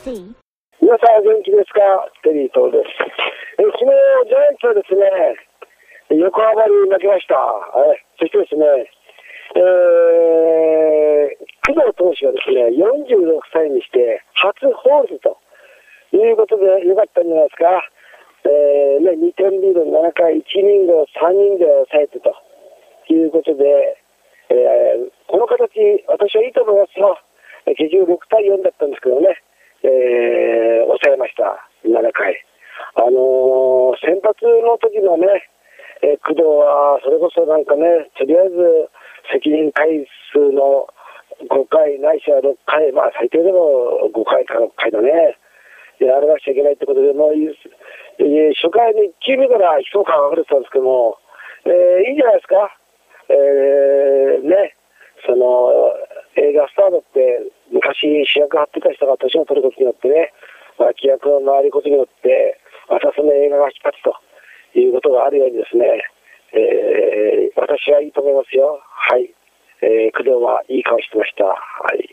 see. 皆さん元気ですか？テリー東です。昨日ジャイアンツはですね、横浜に負けました。そしてですね、工藤投手がですね、46歳にして初ホールドということでよかったんじゃないですか。2点リードの7回、1イニングを3人で抑えてということで、この形、私はいいと思いますよ。結局6対4だったんですけどね、抑えました、7回。先発の時のね、工藤はそれこそなんかね、とりあえず責任回数の5回ないしは6回、まあ最低でも5回か6回だね、やらなくちゃいけないってことで、もう初回の1球目から評価が上がれてたんですけども、いいんじゃないですか。映画スタートって昔主役張ってた人が年を取ることによってね、規約が回ることによってまたその映画が引っ張つということがあるようにですね、私はいいと思いますよ。はい、工藤はいい顔してました。はい。